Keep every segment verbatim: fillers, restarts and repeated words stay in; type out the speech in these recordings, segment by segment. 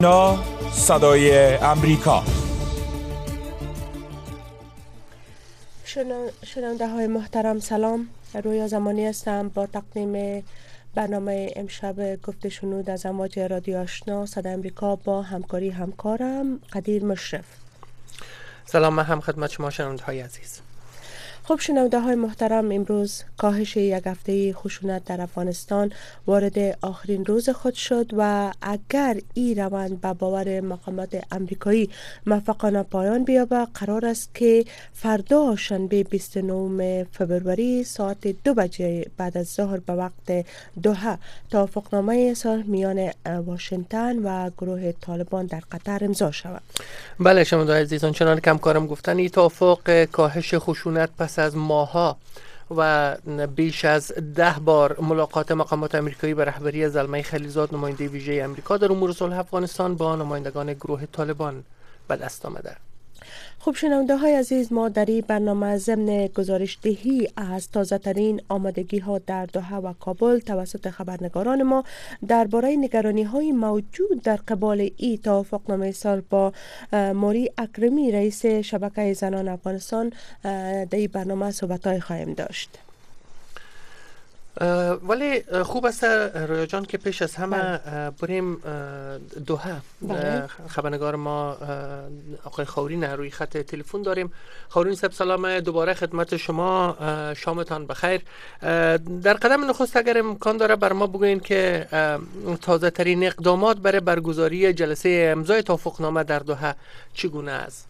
نا صدای امریکا. شنونده های محترم سلام، رویا زمانی هستم با تقدیم برنامه امشب گفت شنود از امواج رادیو آشنا صدای امریکا با همکاری همکارم قدیر مشرف. سلام، من هم خدمت شما شنونده های عزیز. خب شنونده های محترم، امروز کاهش یک هفته خشونت در افغانستان وارد آخرین روز خود شد و اگر این روند به باور مقامات امریکایی موفقانه پایان بیابد، قرار است که فردا شنبه بیست و نهم فبروری ساعت دو بجه بعد از ظهر به وقت دوحه توافقنامه صلح میان واشنگتن و گروه طالبان در قطر امضا شود. بله شنونده های عزیز، چنان که همکارم گفتن، این توافق کاهش خشونت پس از ماها و بیش از ده بار ملاقات مقامات امریکایی به رهبری زلمه خلیلزاد نماینده ویژه امریکا در امور صلح افغانستان با نمایندگان گروه طالبان به دست آمده. خوب شنونده های عزیز، ما در این برنامه ضمن گزارش دهی از تازه ترین آمادگی ها در دوحه و کابل توسط خبرنگاران ما درباره نگرانی های موجود در قبال ای توافقنامه صلح با موری اکرمی رئیس شبکه زنان افغانستان در این برنامه صحبت های خواهیم داشت. ولی خوب است رویا جان که پیش از همه بریم دوحه. خبرنگار ما آقای خورین روی خط تلفن داریم. خورین صاحب سلام دوباره خدمت شما، شامتان بخیر. در قدم نخست اگر امکان داره بر ما بگوین که تازه ترین اقدامات برای برگزاری جلسه امضای توافقنامه در دوحه چگونه است؟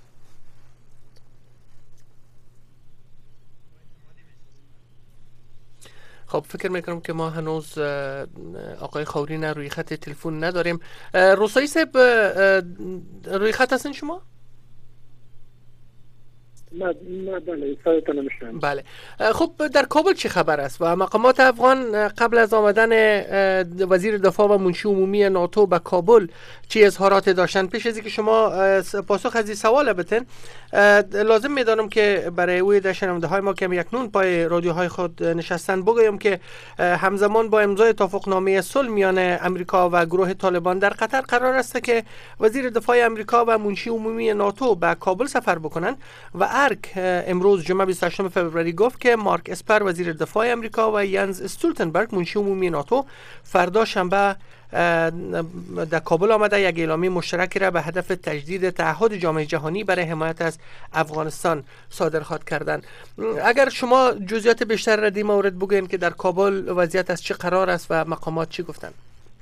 خب فکر میکنم که ما هنوز آقای خورین روی خط تلفن نداریم. رسایی صاحب روی خط هستین شما؟ نه نه بله صداتون نمیشنم. بله خب در کابل چه خبر است و مقامات افغان قبل از آمدن وزیر دفاع و منشی عمومی ناتو به کابل چه اظهارات داشتن؟ پیش از اینکه شما پاسخ از این سوال بدین لازم میدانم که برای اوی شنونده های ما که اکنون پای رادیوهای خود نشستن بگویم که همزمان با امضای توافقنامه صلح میان امریکا و گروه طالبان در قطر قرار است که وزیر دفاع امریکا و منشی عمومی ناتو به کابل سفر بکنند و ارک امروز جمعه بیست و هشتم فوریه گفت که مارک اسپر وزیر دفاع امریکا و ینز استولتنبرگ منشی عمومی ناتو فردا شنبه در کابل آمده یک اعلامیه مشترکی را به هدف تجدید تعهد جامعه جهانی برای حمایت از افغانستان صادر خواهد کردند. اگر شما جزئیات بیشتر را در مورد بگوین که در کابل وضعیت از چه قرار است و مقامات چی گفتند؟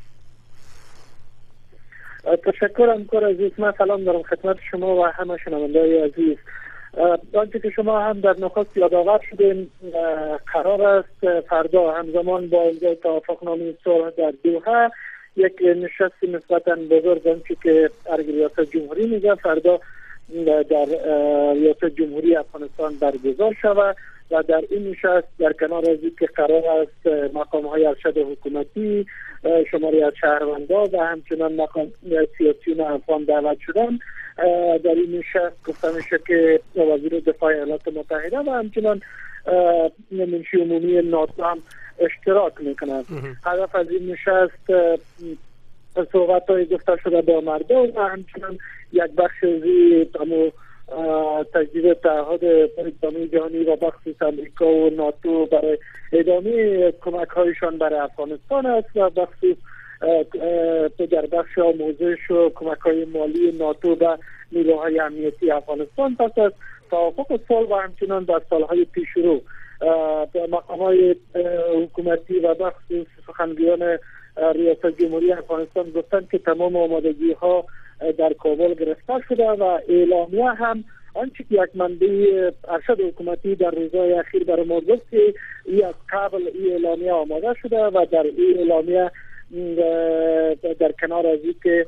تشکر همکار عزیز. من سلام دارم خدمت شما و همه شنونده‌های عزیز. آنچه که شما هم در نخست یادآور شدین، قرار است فردا همزمان با امضای توافقنامه صلح در دوحه یک نشست نسبتاً بزرگ آنچه که ریاست جمهوری میگه فردا در ریاست جمهوری افغانستان برگزار شود و در این نشست در کنار از که قرار است مقام های ارشد حکومتی، شماری از شهروندان و همچنان مقام سیاسیون افغان دعوت شدن. در این نشست گفته میشه که وزیر دفاع ایالات متحده و همچنان منشی عمومی ناتو هم اشتراک میکنند. هدف از این نشست صحبت های گفته شده با مردم و همچنان یک بخش زی تمو تجدید تعهد جامعه جهانی و بخصوص امریکا و ناتو برای ادامه کمک هایشان برای افغانستان است و بخصوص در بخش آموزش و کمک های مالی ناتو به نیروهای امنیتی افغانستان پس از توافق صلح و همچنان در سالهای پیش رو به مقام های حکومتی و بخصوص سخنگویان ریاست جمهوری افغانستان گفتند که تمام آمادگی ها در کابل گرفته شده و اعلامیه هم آنچه که یک منبع ارشد حکومتی در روزهای اخیر برای ما گفت که یک قبل این اعلامیه آماده شده و در این اعلامیه در کنار از این که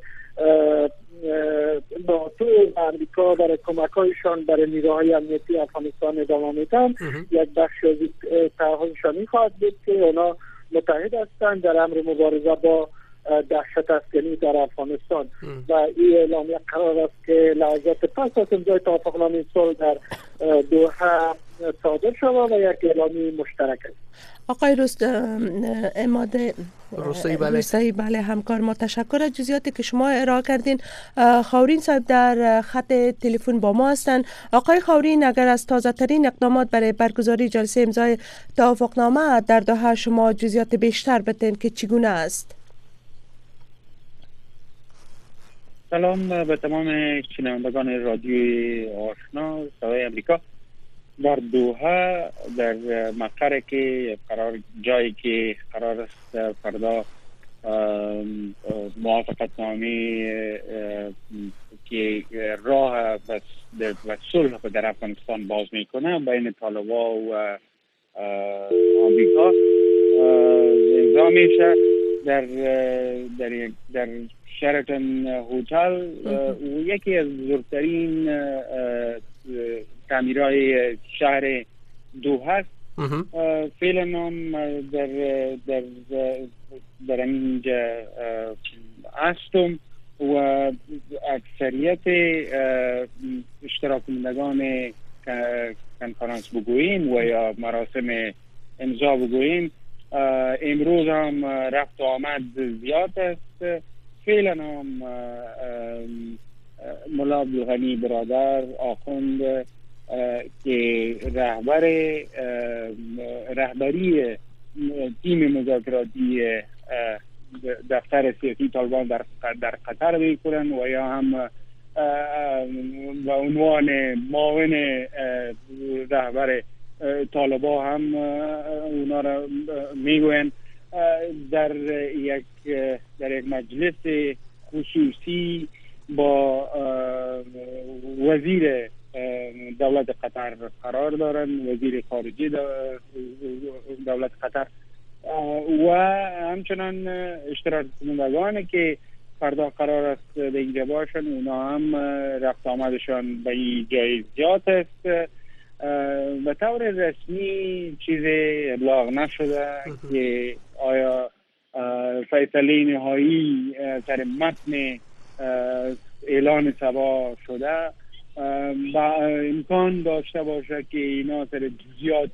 ناتو و امریکا برای کمک هایشان برای نیروهای امنیتی افغانستان ادامه میدن، یک بخش از تعهدشان این خواهد بود که اونا متحد هستند در امر مبارزه با دهشت افغانی در افغانستان و این اعلامیه قرار است که لحظات پس از امضای توافقنامه صلح در دوحه صادر شده و یک اعلامیه مشترک است. آقای رست اماده روستایی بله. روستایی بله همکار ما، تشکر از جزئیاتی که شما ارائه کردین. خاورین صاحب در خط تلفن با ما هستند. آقای خاورین، اگر از تازه ترین اقدامات برای برگزاری جلسه امضای توافقنامه در دوحه شما جزئیات بیشتر بتین که چگونه است؟ سلام به تمام شنوندگان رادیوی آشنا صدای امریکا. در دوحه در مقر که قرار جایی که قرار است فردا موافقتنامه که راه و صلح در افغانستان باز میکنه بین طالبان و آمریکا امضا میشه در در در شراتون هتل، یکی از بزرگترین تعمیرهای شهر دوحه است. فعلا هم در در در اینجا هستم و اکثریت اشتراک کنندگان کنفرانس بگوییم و یا مراسم امضا بگوییم امروز هم رفت و آمد زیاد است. فعلا هم ملا عبدالغنی برادر آخوند که رهبر رهبری تیم مذاکراتی دفتر سیاسی طالبان در در قطر میکنن و یا هم به عنوان معاون رهبر طالبان هم اونا را میگوین در یک در یک مجلس خصوصی با وزیر دولت قطر قرار دارن، وزیر خارجه دولت قطر و همچنان اشتراک کنندگانی که فردا قرار است به اینجا باشن اونا هم رفت آمدشان به این جای زیاد است. به طور رسمی چیز ابلاغ نشده که آیا فیصله نهایی سر متن اعلان سبا شده با امکان داشته باشه که اینا سر جزئیات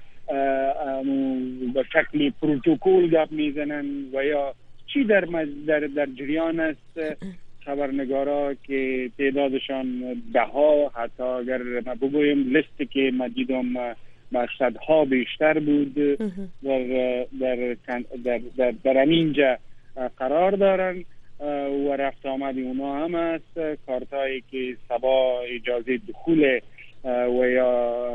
به شکل پروتکل گپ میزنن و یا چی در در در جریان است. خبرنگارا که تعدادشان ده ها حتی اگر ما بگویم لیستی که ما دیدم با صدها بیشتر بود در در در در, در اینجا قرار دارن و رفت آمد اونا هم است. کارتایی که سبا اجازه دخول و یا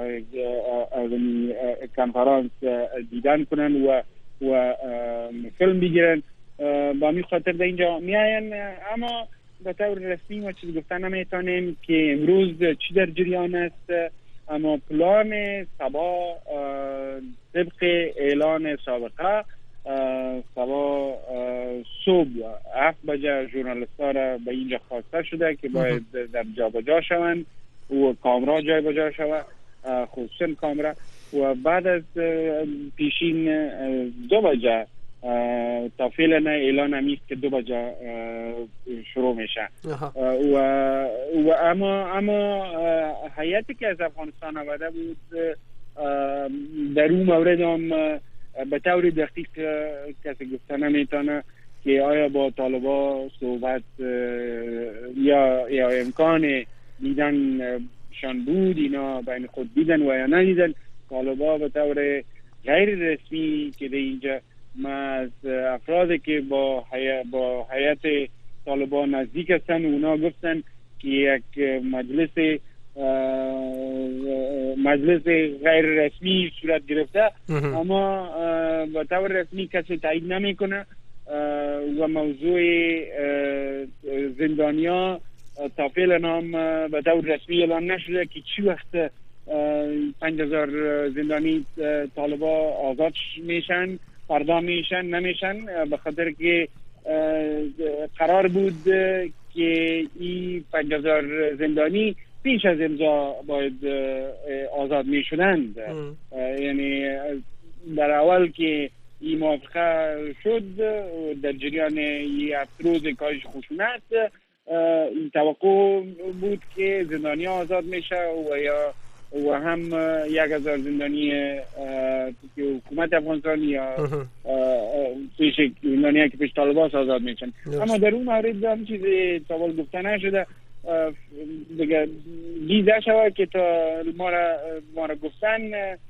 کنفرانس دیدن کنن و و فیلم بگیرن با می خاطر در اینجا میاین. اما به طور رسمی ما چیز گفتن نمیتونیم که امروز چی در جریان است. اما پلان سبا طبق اعلان سابقه سبا صبح هفت بجه ژورنالیست ها را به اینجا خواسته شده که باید در جا بجا شوند و کامرا جای بجا شود، خصوصا کامرا، و بعد از پیشین دو بجه تا فعلا اعلان همیست که دو بجه شروع میشه و, و اما اما هیئتی که از افغانستان آمده بود در اون مورد هم به طور دقیق کسی گفته نمیتونه که آیا با طالبان صحبت یا یا امکان دیدن شان بود، اینا بین خود دیدن و یا ندیدن. طالبان به طور غیر رسمی که در اینجا ما از افرادی که با حی... با هیئت طالبان نزدیک هستن اونا گفتن که یک مجلس مجلس غیر رسمی صورت گرفته اما به طور رسمی کسی تایید نمیکنه و موضوع زندانیا تا فعلا هم به طور رسمی اعلان نشده که چی وقت پنج هزار زندانی طالبان آزاد میشن، فردا میشن نمیشن، به خاطر که قرار بود که این پنج هزار زندانی پیش از امضا باید آزاد میشدند. یعنی در اول که این موافقه شد در جریان این هفت روز کاهش خشونت این توقع بود که زندانی آزاد میشه و یا و و هم یک هزار زندانی که حکومت افغانستان یا پیش زندانی که پیش طالبان آزاد میشن. اما در اون مورد هم چیزی تاول گفته نشده دیگه دیده شود که تا ما را, ما را گفتن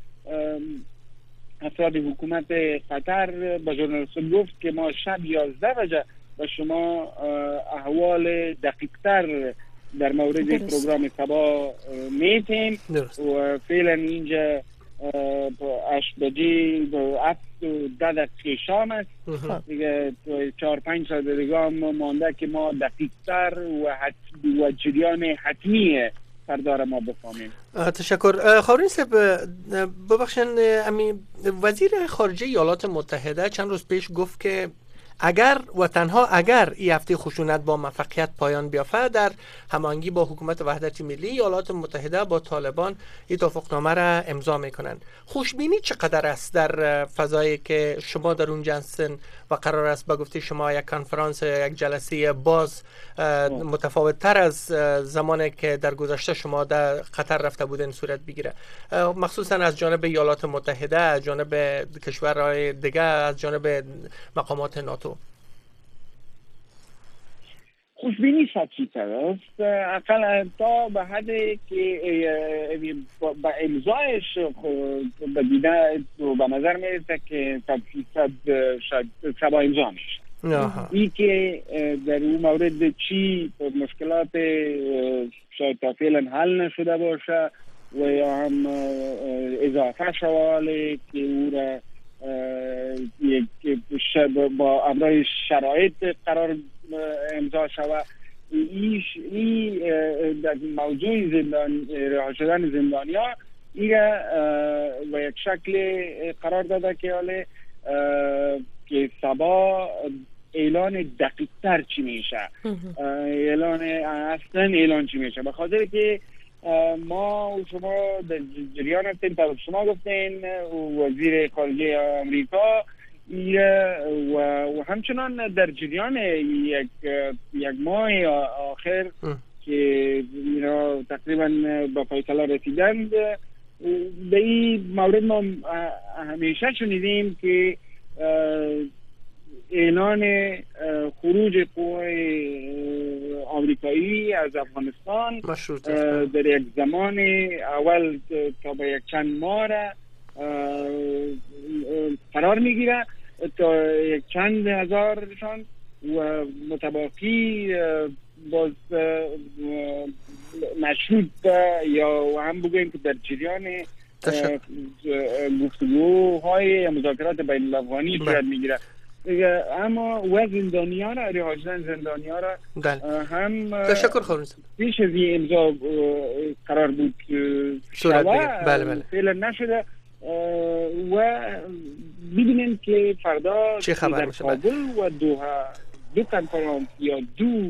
افراد حکومت قطر با ژورنالیست گفت که ما شب یازده بجه و شما احوال دقیق‌تر در مورد پروگرام سبا میتیم و فعلا اینجا هشت بجه هفت و ده دقیقه شام است دیگه چهار پنج ساعت دیگه مانده که ما دقیق‌تر و, و جریان حتمی سردار ما بفهمیم. تشکر. خاورین صاحب ببخشن امی وزیر خارجه ایالات متحده چند روز پیش گفت که اگر و تنها اگر این هفته خشونت با موفقیت پایان بیافته در هماهنگی با حکومت وحدت ملی ایالات متحده با طالبان این توافقنامه را امضا میکنند. خوشبینی چقدر است در فضایی که شما در اونجا هستین و قرار است به گفته شما یک کنفرانس یک جلسه باز متفاوت تر از زمانی که در گذشته شما در قطر رفته بودن صورت بگیره، مخصوصا از جانب ایالات متحده، از جانب کشورهای دیگه، از جانب مقامات ناتو؟ خوشبینی سطحی تر است، اقل تا به حدی که با امضایش به دیده به نظر میرسه که صد فیصد شبا امضا میشه. این که در اون مورد چی مشکلات شاید تا فعلا حل نشده باشه و یا هم اضافه شواله که او را یک با امرای شرایط قرار امضا شود، این در موضوع زندان رها شدن زندانیا این و یک شکل قرار داده که حاله که سبا اعلان دقیق تر چی میشه، اعلان اصلا اعلان چی میشه، به خاطر که ما و شما در جریان هستیم، تا شما گفتین وزیر خارجه امریکا و, و همچنان در جریان یک یک ماه آخر که اینا تقریبا با فیصله رسیدند، به این مورد ما همیشه شنیدیم که اعلان خروج قوای آمریکایی از افغانستان در یک زمان اول تا به یک چند ماه قرار میگیره تا یک چند هزارشان و متباقی باز مشروط یا هم بگویم که در جریان گفتگوهای مذاکرات بین الافغانی صورت میگیره. اما و زندانیان را رها شدن زندانیان را هم تشکر خاورین صاحب پیش از این امضا قرار بود صورت بگیره. بله بله فعلا نشده و ببینیم که فردا چه خبر در کابل و دوحه دو کنفرانس یا دو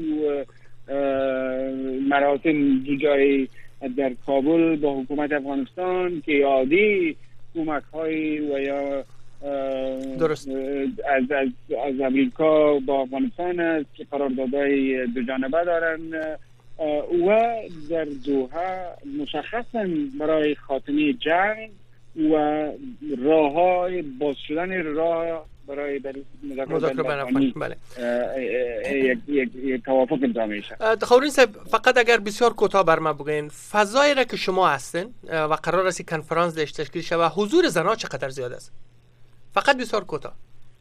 مراسم دو جای در کابل با حکومت افغانستان که عادی کمک های و یا درست از از از امریکا با افغانستان است که قراردادهای دو جانبه دارن و در دوحه مشخصا برای خاتمه جنگ و راههای باز شدن راه برای مذاکره بین افغانی بله یک یک توافق امضا میشه. خاورین صاحب فقط اگر بسیار کوتاه بر ما بگین فضایی را که شما هستین و قرار است کنفرانس داشت تشکیل شود، حضور زنان چقدر زیاد است؟ فقط بسیار کوتاه.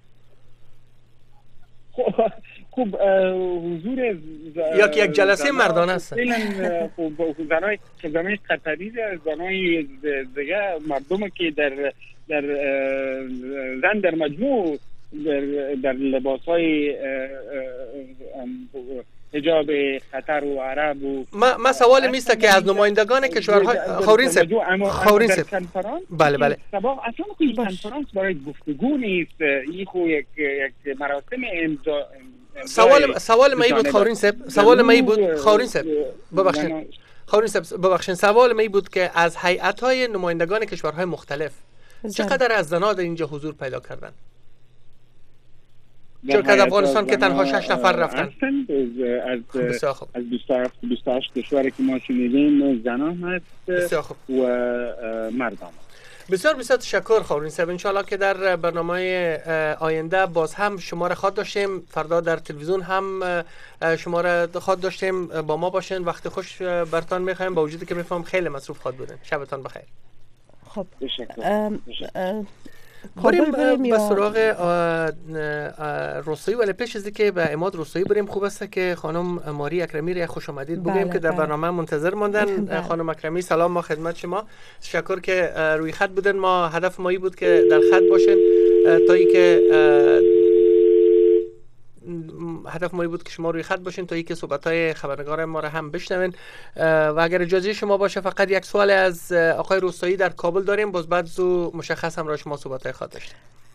خوب حضور یا که یک جلسه مردانه است. فعلا خوب زنای زنای قطری زنای دیگه مردم که در در زن در مجموع در در لباسای حجاب قطر و عرب و ما ما سوال میست که از نمایندگان کشورهای خاورین صاحب خاورین صاحب بله بله سبا اصلا این کنفرانس برای گفتگو نیست، این خو یک یک مراسم امضا. سوال سوال ما بود خاورین صاحب سوال ما بود خاورین صاحب ببخشید خاورین صاحب ببخشید سوال ما بود که از هیئت‌های نمایندگان کشورهای مختلف چقدر از زنان در اینجا حضور پیدا کردن؟ چون که افغانستان که تنها شش نفر رفتن از از از بیست و هشت کشوری که ما شنیدیم زنان هست و مردان. بسیار بسیار تشکر خورین صاحب. انشالله که در برنامه آینده باز هم شما را خواهد داشتیم، فردا در تلویزیون هم شما را خواهد داشتیم، با ما باشین. وقت خوش برتان میخوایم، با وجودی که میفهم خیلی مصروف خواهد بودین. شبتان بخیر. خب بریم به سراغ روستایی، ولی پیش از که به عماد روستایی بریم خوب است که خانم ماری اکرمی را خوش آمدید بگیم بله که در برنامه منتظر ماندن. بله. خانم اکرمی سلام، ما خدمت شما. تشکر که روی خط بودن. ما هدف مایی بود که در خط باشین تا ای که هدف مایی بود که شما روی خط باشین تا ای که صحبت‌های خبرنگار ما را هم بشنوین. و اگر اجازه شما باشه فقط یک سوال از آقای روستایی در کابل داریم، باز بعد زو مشخص هم را شما صحبت‌های خواهد داشت.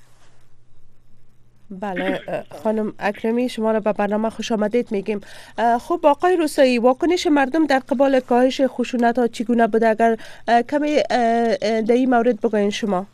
بله خانم اکرمی شما را به برنامه خوش آمدید میگیم. خب آقای روستایی، واکنش مردم در قبال کاهش خشونت ها چگونه بوده؟ اگر کمی در این مورد بگوین شما.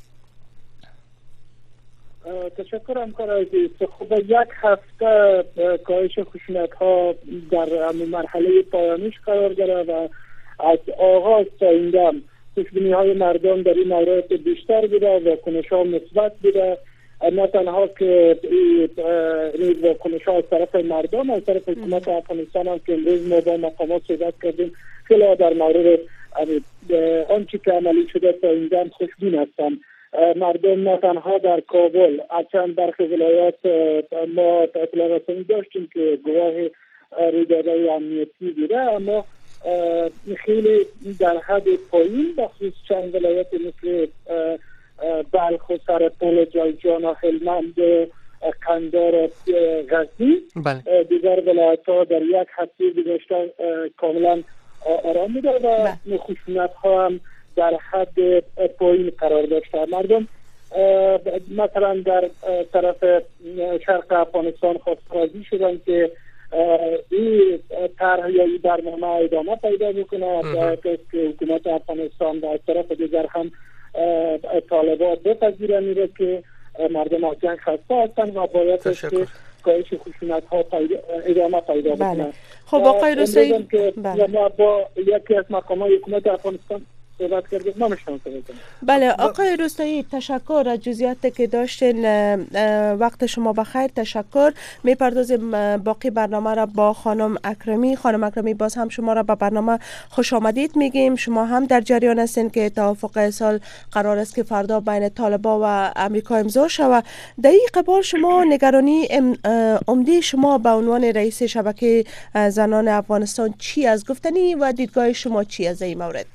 تشکر همکار عزیز. خب یک هفته کاهش خشونت ها در مرحله پایانیش قرار گرفت و از آغاز تا این دم خوشبینی های مردم در این مورد بیشتر بوده، واکنش ها مثبت بوده. نه تنها که این واکنش ها از طرف مردم، از طرف حکومت افغانستان هم که امروز ما با مقامات صحبت کردیم خیلی در مورد آنچه که عملی شده تا این دم خوشبین هستن. مردم نه تنها در کابل، اصلا برخی ولایات ما اطلاع رسانی داشتیم که گواه رویدادهای امنیتی بوده، اما خیلی در حد پایین، بخصوص چند ولایت مثل بلخ و سرپل، جایجان و هلمند، قندار و غزنی. بله. دیگر ولایت ها در یک هفته گذشته کاملا آرام بوده و خشونت ها هم در حد پایین قرار داشته. مردم مثلا در طرف شرق افغانستان خواسترازی شدن که این طرح یا این برنامه ادامه پیدا میکنه، که حکومت افغانستان و از طرف دیگر هم طالبان بپذیرن میره که مردم از جنگ خسته هستن و باید که کاهش خشونت ها ادامه پیدا بکنه. بله. خب آقای روستایی، بله. ما با یکی از مقامات حکومت افغانستان صحبت کردیم. ما میشنم بله آقای روستایی، تشکر از جزئیاتی که داشتین. وقت شما بخیر. تشکر. میپردازیم باقی برنامه را با خانم اکرمی. خانم اکرمی باز هم شما را به برنامه خوش آمدید میگیم. شما هم در جریان هستین که توافق سال قرار است که فردا بین طالبان و امریکا امضا شود. در این قبال شما نگرانی عمده شما به عنوان رئیس شبکه زنان افغانستان چی از گفتنی و دیدگاه شما چی از این مورد؟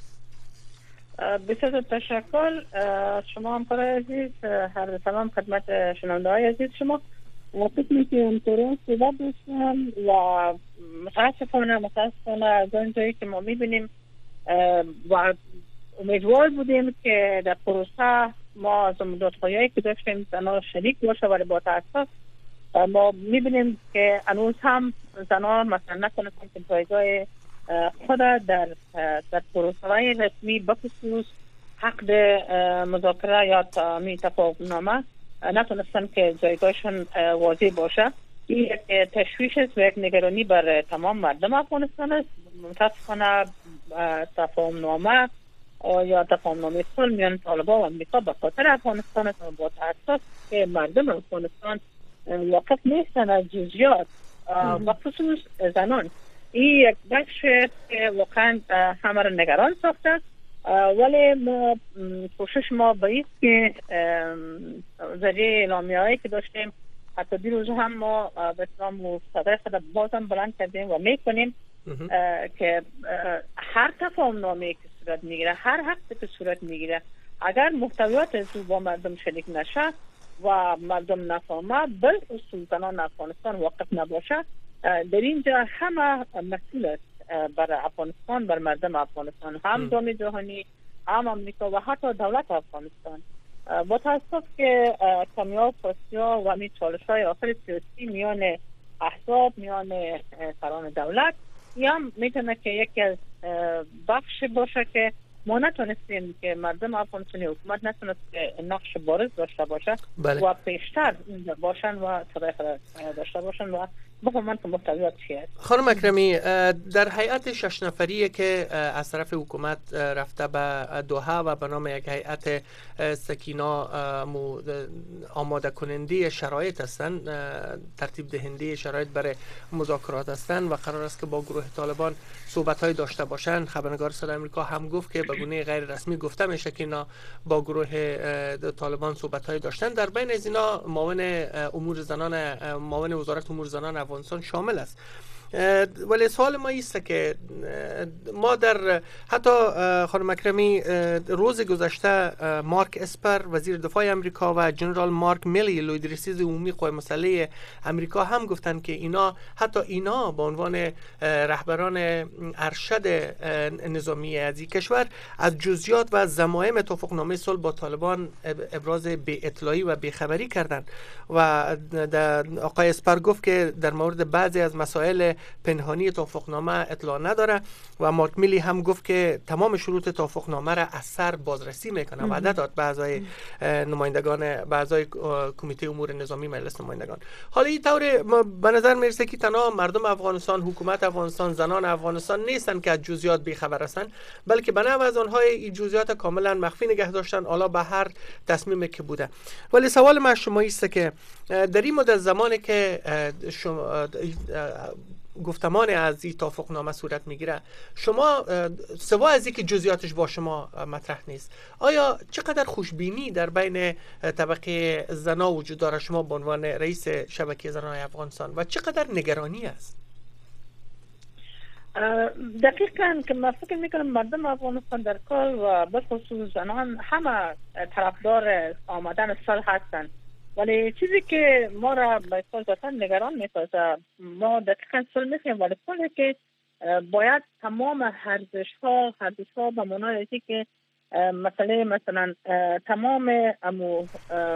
بسیار تشکر شما همکار عزیز. هر سلام خدمت شنونده های عزیز شما. فکر میکنم که صحبت داشتم و متاسفانه متاسفانه از اونجایی که ما میبینیم و امیدوار بودیم که در پروسه ما از مدت‌هایی که داشتیم زنان شریک باشه، ولی با تاسف ما میبینیم که هنوز هم زنان مثلا نتونستن که جایگاه خود در در پروسه‌های رسمی بخصوص حق مذاکره یا تفاهم‌نامه نتونستن که جایگاهشون واضح باشه. این یک تشویش است و یک نگرانی بر تمام مردم افغانستان است. متاسفانه تفاهم‌نامه یا تفاهم‌نامه صلح میان طالبان و امریکا به خاطر افغانستان است و با تأسف که مردم افغانستان واقف نیستن از جزئیات و خصوص زنان. این یک بخش که واقعا همه را نگران ساخته، ولی ما کوشش ما باید که ذریعه اعلامیه هایی که داشتیم حتی دیروز هم ما به اسلام صدای خود بازم بلند کردیم و میکنیم که هر تفاهم نامه که صورت میگیره، هر حقی که صورت میگیره، اگر محتویات از با مردم شریک نشه و مردم نفهمه، بالخصوص زنان افغانستان واقف نباشه، در اینجا همه مسئول است بر افغانستان، بر مردم افغانستان، هم جامعه جهانی، هم امریکا و حتی دولت افغانستان. با تاسف که کمیاب فاسیا و همین چالش های آخر سیاسی میان احزاب، میان سران دولت، این هم میتونه که یکی از بخش باشه که ما نتونستیم که مردم افغانستانی حکومت نتونست که نقش بارز داشته باشه بله. و پیشتر باشن و صدای داشته باشن و بفهمن که محتویات چیه. خانم اکرمی، در هیئت شش نفری که از طرف حکومت رفته به دوحه و به نام یک هیئت سکینا آماده کننده شرایط هستند، ترتیب دهنده شرایط برای مذاکرات هستند و قرار است که با گروه طالبان صحبت های داشته باشند. خبرنگار صدای آمریکا هم گفت که به گونه غیر رسمی گفته میشه که اینا با گروه طالبان صحبت های داشتن. در بین از اینا معاون امور زنان معاون وزارت امور زنان افغانستان شامل است. ولی سوال ما است که ما در حتی خانم اکرمی روز گذشته مارک اسپر وزیر دفاع امریکا و جنرال مارک میلی لویدرسیز عمومی قوای مسلح امریکا هم گفتند که اینا حتی اینا به عنوان رهبران ارشد نظامی از این کشور از جزئیات و ضمایم توافقنامه صلح با طالبان ابراز بی اطلاعی و بیخبری کردند و آقای اسپر گفت که در مورد بعضی از مسائل پنهانی توافقنامه اطلاع نداره و مارک میلی هم گفت که تمام شروط توافقنامه را از سر بازرسی میکنه. وعده داد به اعضای نمایندگان به اعضای کمیته امور نظامی مجلس نمایندگان. حالا این طور به نظر میرسه که تنها مردم افغانستان، حکومت افغانستان، زنان افغانستان نیستن که از جزئیات بیخبر هستند، بلکه به نحو از آنها این جزئیات کاملا مخفی نگه داشتن حالا به هر تصمیمی که بوده. ولی سوال من شما است که در این مدت زمانی که شما گفتمان از این توافقنامه صورت میگیره، شما سوا از اینکه جزئیاتش با شما مطرح نیست، آیا چقدر خوشبینی در بین طبقه زنا وجود داره شما به عنوان رئیس شبکه زنان افغانستان و چقدر نگرانی است؟ دقیقاً که من فکر میکنم مردم افغانستان در کل و به خصوص زنان همه طرفدار آمدن صلح هستند، ولی چیزی که ما را به اصطلاح نگران میسازه، ما دقیقاً صلح میخوایم ولی صلحی که باید تمام ارزش ها ارزش ها به معنای که مثلا مثلا تمام امو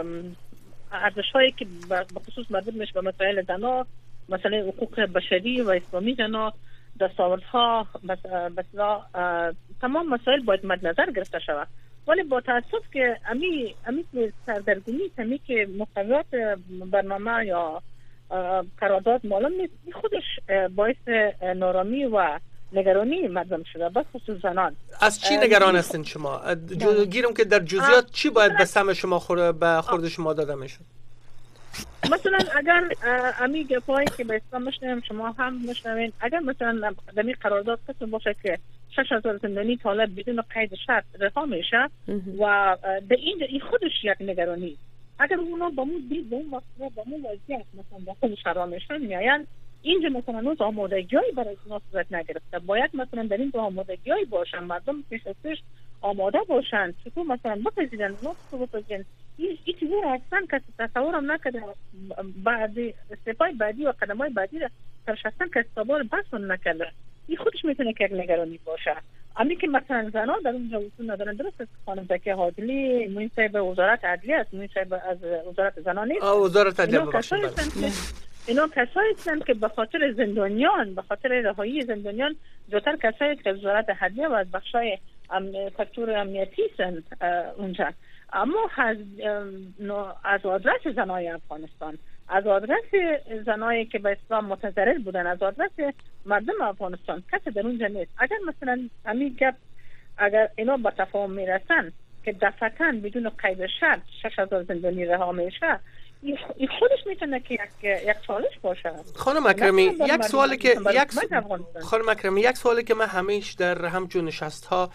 ارزش هایی که به خصوص مربوط میشه به مسائل زنا، مثلا حقوق بشری و اسلامی زنا، دستاوردها، مثلا تمام مسائل باید مد نظر گرفته شود. ولی با تاسف که امی امی سردرگمی امی که محتویات برنامه یا قرارداد معلوم نیست، خودش باعث نارامی و نگرانی مردم شده، به خصوص زنان. از چی نگران هستین شما؟ گیرم که در جزئیات چی باید به سهم شما خورد به خورد شما داده میشد؟ مثلا اگر امی گپایی که به اسلام مشنویم شما هم مشنوین، اگر مثلا دمی قرارداد قسم باشه که شش هزار زندانی طالب بدون قید شرط رها میشه و به این این خودش یک نگرانی. اگر اونا با مون دید به اون وقت با مون وضعیت مثلا با خودش رها میشن میاین اینجا مثلا نوز آمادگیایی برای اونا صورت نگرفته، باید مثلا در این آمادگیایی باشن، مردم پیش از پیش آماده باشن چطور مثلا بپذیرن اونا چطور بپذیرن. این چیزی را اصلا کسی تصورم نکرده، بعدی استفای بعدی و قدم های بعدی را سرش اصلا کسی تصور بسون نکرده. این خودش میتونه که یک نگرانی باشه. امی که مثلا زنان در اونجا وصول ندارن، درست است خانم زکیه حادلی موین صاحب وزارت عدلیه است، موین صاحب از وزارت زنان نیست. آه وزارت عدلیه باشن. اینا کسایی هستند که به خاطر زندانیان، به خاطر رهایی زندانیان زودتر کسایی که وزارت عدلیه و از بخشای فاکتور امنیتی هستند اونجا. اما از از آدرس زنای افغانستان، از آدرس زنایی که به اسلام متضرر بودن، از آدرس مردم افغانستان کسی در اونجا نیست. اگر مثلا همین گپ اگر اینا با تفاهم میرسن که دفعتاً بدون قید شرط شش هزار زندانی رها میشه، این خودش میتونه که یک یک چالش باشه. خانم اکرمی یک سوالی که یک خانم اکرمی یک سوالی که من همیشه در همچون نشست ها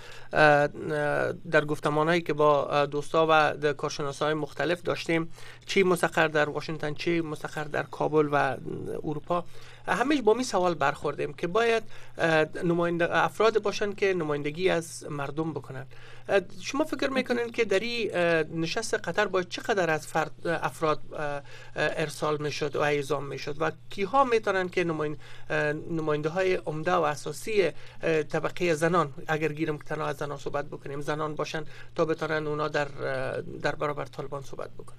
در گفتمانایی که با دوستا و کارشناسای مختلف داشتیم، چی مستقر در واشنگتن چی مستقر در کابل و اروپا، همیشه با می سوال برخوردیم که باید نماینده افراد باشن که نمایندگی از مردم بکنن. شما فکر میکنین که در این نشست قطر باید چقدر از فرد افراد ارسال میشد و اعزام میشد و کیها میتونن که نماینده های عمده و اساسی طبقه زنان، اگر گیرم که تنها از زنان صحبت بکنیم، زنان باشن تا بتونن اونا در در برابر طالبان صحبت بکنن؟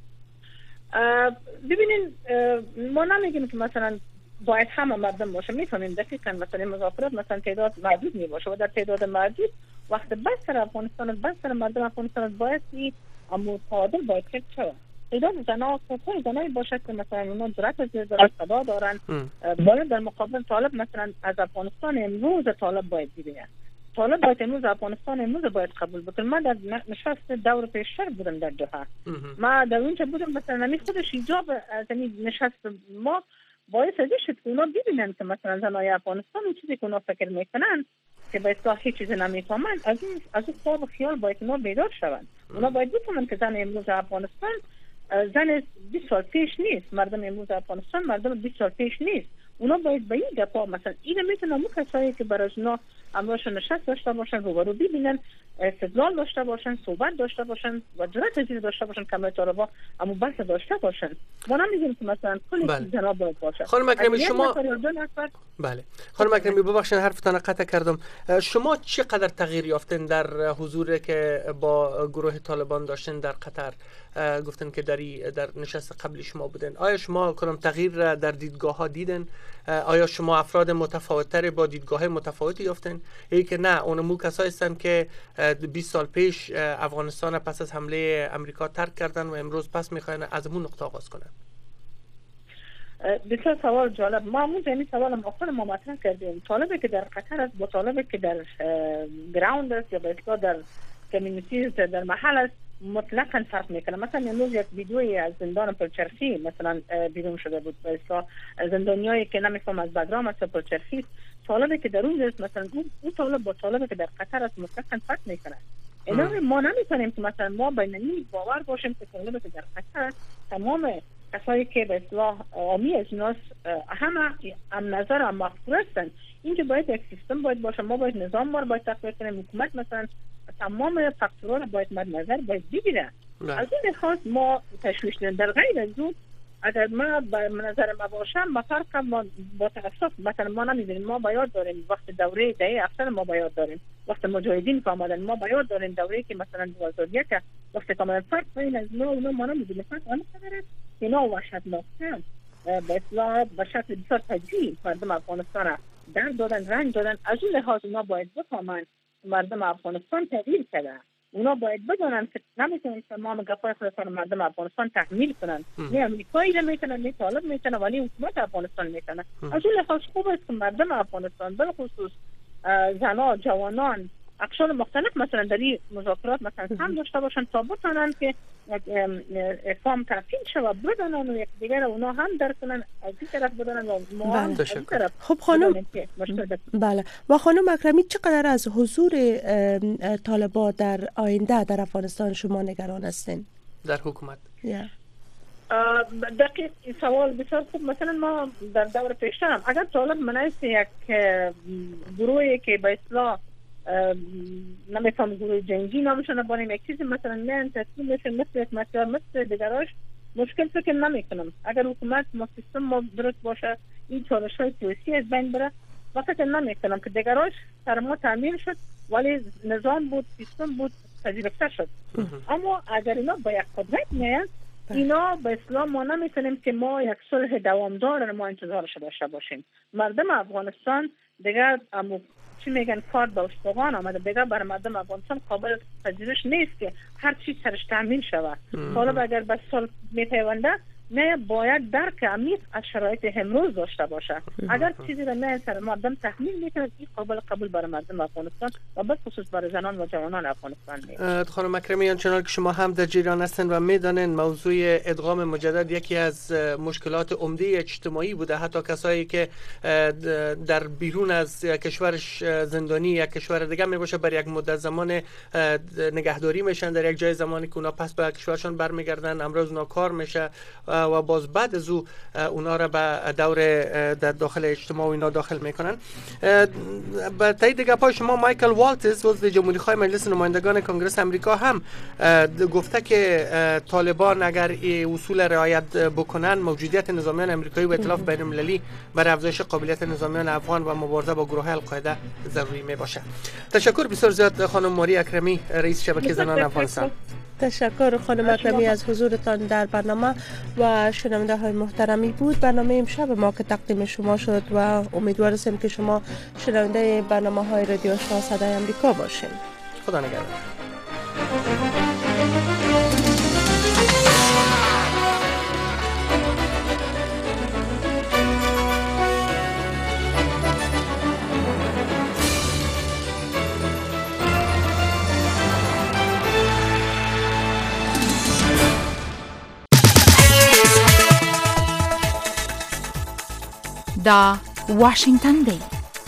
ببینین ما نمیگیم که مثلا باید همه مردم باشه، میفهمیم دقیقاً مثلا مذاکرات مثلا تعداد محدود می باشه و در تعداد محدود وقت بستر افغانستان بستر مردم افغانستان باید اما تعادل باید کرد شود. تعداد زنها کسای زنایی باشد که مثلا اونا جرأت زیاد دارن، صدا دارن، باید در مقابل طالب مثلا از افغانستان امروز طالب باید ببینن. طالب باید امروز افغانستان امروز باید قبول بکنه. من در نشست دور پیشتر بودم در دوحه. ما در اونجا بودم مثلا نمی خودش ایجاب از این نشست ما باعث شد که اونا ببینن که مثلا زنای افغانستان اون چیزی که اونا فکر میکنن که به اصلاح هیچ چیزی نمیفهمن، از این از اون خواب و خیال باید اونا بیدار شوند. اونا باید بفهمن که زن امروز افغانستان زن بیست سال پیش نیست، مردم امروز افغانستان مردم بیست سال پیش نیست. اونا باید به این گپا مثلا اینو میتونن اون کسایی که برای اونا امروز نشست داشته باشن، روبرو ببینن، استدلال داشته باشن، صحبت داشته باشن و جرأت زیر داشته باشن که همه طالبا اما بحث داشته باشن. ما نمیگیم که مثلا کلی بله. جناب باید باشه. خانم اکرمی شما بله خانم اکرمی ببخشید حرفتان قطع کردم. شما چقدر تغییر یافتین در حضوری که با گروه طالبان داشتین در قطر؟ گفتن که در در نشست قبلی شما بودن. آیا شما کنم تغییر در دیدگاه ها دیدن؟ آیا شما افراد متفاوت‌تر با دیدگاه متفاوتی یافتن؟ یا که نه اونمو کسایی هستن که بیست سال پیش افغانستان پس از حمله امریکا ترک کردن و امروز پس میخواین از اون نقطه آغاز کنن؟ بسیار سوال جالب. ما همون زمین سوال مخفر ما مطرح کردیم. طالبی که در قطر است با طالبی که در گراوند است یا به اصطلاح در کمیونیتی در محل است مطلقاً فرق میکنه. مثلا امروز یک ویدیویی از زندان پلچرخی مثلا بیرون شده بود، به اصطلاح زندانیایی که نمیفهم از بگرام است پلچرخی، طالبی که در اون است مثلا اون طالب با طالبی که در قطر است مطلقاً فرق میکنه. اینا ما نمیتونیم که مثلا ما بیننی باور باشیم که طالبی که در قطر است تمام کسایی که به اصطلاح عامی از ناس همه هم نظر هم مفکور هستن. اینکه باید یک سیستم باید باشه، ما باید نظام ما باید تقویت کنیم، حکومت مثلا تمام فاکتورها رو باید مد نظر باید بگیره. از این لحاظ ما تشویش نداریم. در غیر از اون اگر ما به نظر ما باشم ما فرق ما با تاسف مثلا ما نمیدونیم. ما باید داریم وقت دوره دهه اکثر ما باید داریم وقت مجاهدین که آمدن ما باید داریم دوره که مثلا دو هزار و یک وقت که آمدن فرق بین از ما و ما نمیدونیم. فرق آن قدره که اینا وحشتناکتر به اصلاح به شکل بسیار تجزیه مردم افغانستان در دادن رنج دادن. از این لحاظ اونا باید بفهمن مردم افغانستان تغییر کرده. اونا باید بدونن که نمیتونن تمام گپای خودشون مردم افغانستان تحمیل کنن. نه امریکایی رو میتونن، نه طالب میتونن، ولی حکومت افغانستان میتونن. از این لحاظ خوب است که مردم افغانستان به خصوص زنان، جوانان، اقشار مختلف مثلا در این مذاکرات مثلا هم داشته باشن تا بتونن که افهام تفهیم شود بدونن و یک دیگر اونا هم درک کنن، از این طرف بدونن و ما هم از این طرف. خب خانم بله و خانم اکرمی چقدر از حضور طالبان در آینده در افغانستان شما نگران هستین؟ در حکومت yeah. دقیق سوال بسیار خوب. مثلا ما در دور پیشتر اگر طالب منعیست یک گروهی که به اصلاح نمیفهم گروه جنگی نامشون بانیم یک چیزی مثلا میان تصمیم میشه مثل یک مسئله مثل دیگراش مشکل فکر نمی کنم. اگر حکومت ما سیستم ما درست باشه این چالش های سیاسی از بین بره و فکر نمی کنم که دیگراش سر ما تعمیر شد ولی نظام بود، سیستم بود، پذیرفته شد. اما اگر اینا با یک قدرت میاد اینا به اسلام ما نمیتونیم که ما یک صلح دوامدار رو ما انتظارش داشته باشیم. مردم افغانستان دیگر امو چی میگن کار به استخوان آمده، دیگر برای مردم افغانستان قابل پذیرش نیست که هر چیز سرش تعمیر شود. حالا اگر به صلح میپیونده نه باید درک عمیق از شرایط امروز داشته باشه. اگر چیزی را نه سر مردم تحمیل میکنه این قابل قبول برای مردم افغانستان و به خصوص برای زنان و جوانان افغانستان نیست. خانم اکرمی چنانکه که شما هم در جریان هستند و میدانند موضوع ادغام مجدد یکی از مشکلات عمده اجتماعی بوده. حتی کسایی که در بیرون از کشورش زندانی یا کشور دیگه میباشه بر یک مدت زمان نگهداری میشن در یک جای زمانی که اونا پس به کشورشان برمیگردن، امروز اونا کار میشه و باز بعد از او اونا را به دور در داخل اجتماع و اینا داخل میکنن. به تایید گپای شما مایکل والتز عضو جمهوری خواه مجلس نمایندگان کنگره امریکا هم گفته که طالبان اگر اصول رعایت بکنن موجودیت نظامیان امریکایی و ائتلاف بین المللی برای افزایش قابلیت نظامیان افغان و مبارزه با گروه القاعده ضروری می باشه. تشکر بسیار زیاد خانم ماری اکرمی رئیس شبکه زنان افغانستان. تشکر خانم اکرمی از حضورتان در برنامه و شنونده های محترمی بود برنامه امشب ما که تقدیم شما شد و امیدوار هستیم که شما شنونده برنامه های رادیو آشنا صدای امریکا باشین. خدا نگهدار. دا واشنگتن دی